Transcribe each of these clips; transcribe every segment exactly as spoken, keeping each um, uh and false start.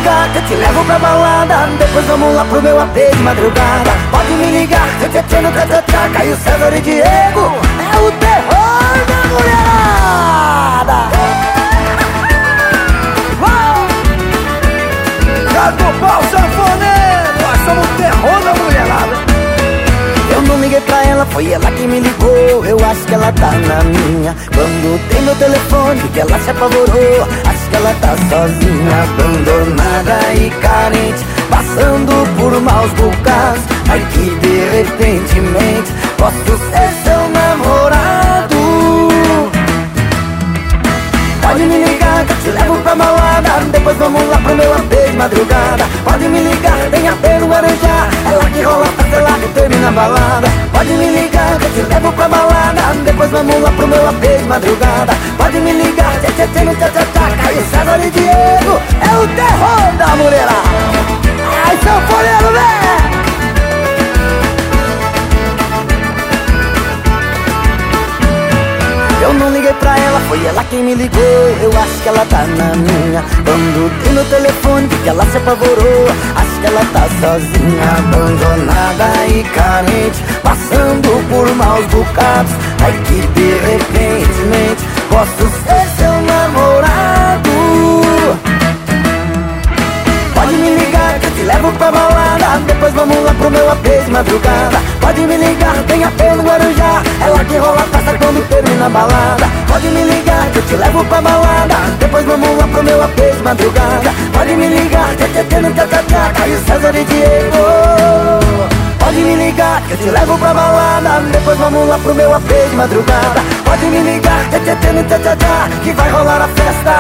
ligar que eu te levo pra balada, depois vamos lá pro meu A P de madrugada. Pode me ligar, tchê tchê tchê no tchá tchá tchá, Caio César e Diego, é o terror da mulherada. Gato Pau Sanfoneiro, nós somos o terror da mulherada. Eu não liguei pra ela, foi ela que me ligou. Eu acho que ela tá na minha. Quando tem meu telefone, que ela se apavorou. Acho que ela tá sozinha, abandonada e carente, passando por maus bocados. Ai que de repentemente posso ser seu namorado. Pode me ligar que eu te levo pra balada, depois vamos lá pro meu A P de madrugada. Pode me ligar, tem A P no Guarujá, é lá que rola a festa, é lá que termina a balada. Pode me ligar que eu te levo pra balada, depois vamos lá pro meu A P de madrugada. Pode me ligar, tchê tchê tchê no tchá tchá tchá, Caio César e Diego, é o terror da mulherada. Ai, sanfoneiro, né? Eu não liguei pra ela, foi ela quem me ligou. Eu acho que ela tá na minha. Quando tem meu telefone, que ela se apavorou. Acho que ela tá sozinha, abandonada e carente, passando por maus bocados. Ai que de repentemente posso ser seu namorado. Pode me ligar que eu te levo pra balada, depois vamos lá pro meu A P de madrugada. Pode me ligar, tem A P no Guarujá, é lá que rola a festa quando termina a balada. Pode me ligar que eu te levo pra balada, depois vamos lá pro meu A P de madrugada. Pode me ligar, tchê tchê tchê no tchá tchá tchá, Caio César e Diego. Pode me ligar que eu te levo pra balada, depois vamos lá pro meu A P de madrugada. Pode me ligar, tchê tchê tchê no tchá tchá tchá, que vai rolar a festa.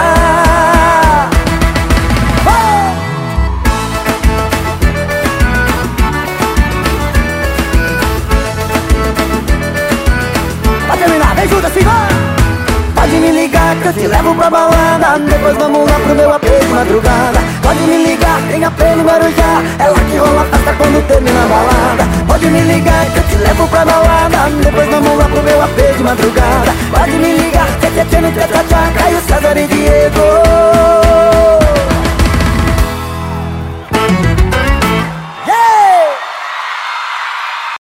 Ajuda, assim, vai! Pode me ligar que eu te levo pra balada, depois vamos lá pro meu A P de madrugada. Pode me ligar, tem A P no Guarujá, é lá que rola a festa quando termina a balada. Pode me ligar que eu te levo pra balada, depois vamos lá pro meu A P de madrugada. Pode me ligar, tchê tchê tchê no tchá tchá tchá,